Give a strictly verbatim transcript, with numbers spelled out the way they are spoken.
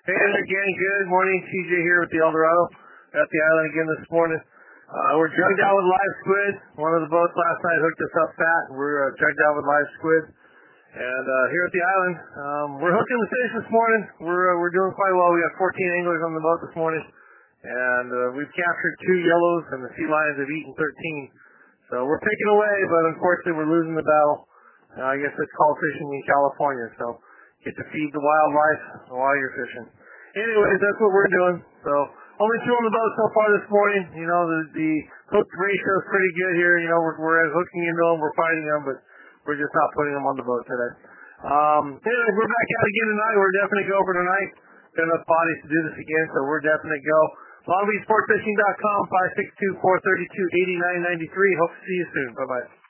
Hey there again, good morning. T J here with the Eldorado. At the island again this morning. Uh, we're drugged out with live squid. One of the boats last night hooked us up fat. We're uh, drugged out with live squid. And uh, here at the island, um, we're hooking the fish this morning. We're uh, we're doing quite well. We got fourteen anglers on the boat this morning. And uh, we've captured two yellows, and the sea lions have eaten thirteen. So we're picking away, but unfortunately we're losing the battle. Uh, I guess it's called fishing in California. So get to feed the wildlife while you're fishing. Anyways, that's what we're doing. So only two on the boat so far this morning. You know, the, the hook ratio is pretty good here. You know, we're, we're hooking into them, we're fighting them, but we're just not putting them on the boat today. Um, anyways, we're back out again tonight. We're definitely go for tonight. Got enough bodies to do this again, so we're definitely go. long beach sport fishing dot com, five six two, four three two, eight nine nine three. Hope to see you soon. Bye-bye.